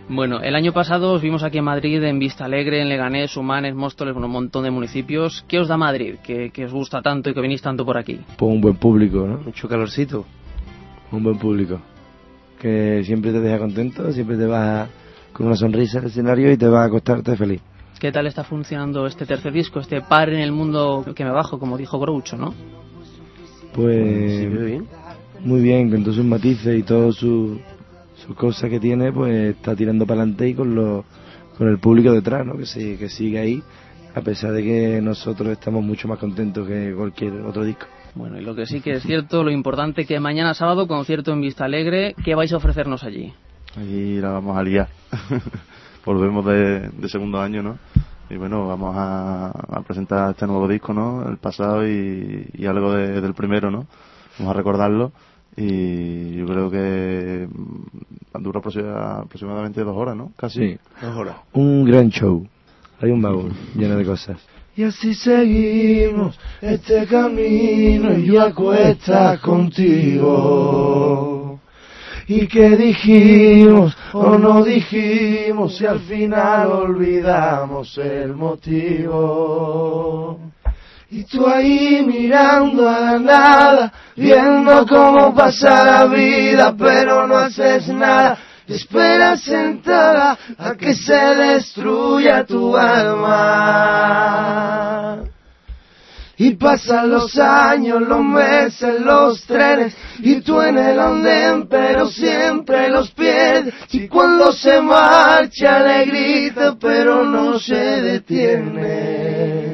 Bueno, el año pasado os vimos aquí en Madrid, en Vista Alegre, en Leganés, Humanes, Móstoles, un montón de municipios. ¿Qué os da Madrid? ¿Que os gusta tanto y que venís tanto por aquí? Pues un buen público, ¿no? Mucho calorcito. Un buen público. Que siempre te deja contento, siempre te va con una sonrisa al escenario y te va a acostarte feliz. ¿Qué tal está funcionando este tercer disco, este par en el mundo que me bajo, como dijo Groucho, ¿no? Pues Sí, muy bien. Muy bien, con todos sus matices y todas sus cosas que tiene, pues está tirando para adelante y con el público detrás, ¿no? Que sigue ahí, a pesar de que nosotros estamos mucho más contentos que cualquier otro disco. Bueno, y lo que sí que es cierto, lo importante que mañana sábado, concierto en Vista Alegre, ¿qué vais a ofrecernos allí? Allí la vamos a liar. Volvemos de segundo año, ¿no? Y bueno, vamos a presentar este nuevo disco, ¿no? El pasado y algo del primero, ¿no? Vamos a recordarlo y yo creo que dura aproximadamente 2 horas, ¿no? Casi sí. 2 horas. Un gran show. Hay un baúl lleno de cosas. Y así seguimos este camino y yo a cuestas contigo. ¿Y qué dijimos o no dijimos si al final olvidamos el motivo? Y tú ahí mirando a la nada, viendo cómo pasa la vida, pero no haces nada. Esperas sentada a que se destruya tu alma. Y pasan los años, los meses, los trenes, y tú en el andén, pero siempre los pierdes. Y cuando se marcha le grita, pero no se detiene.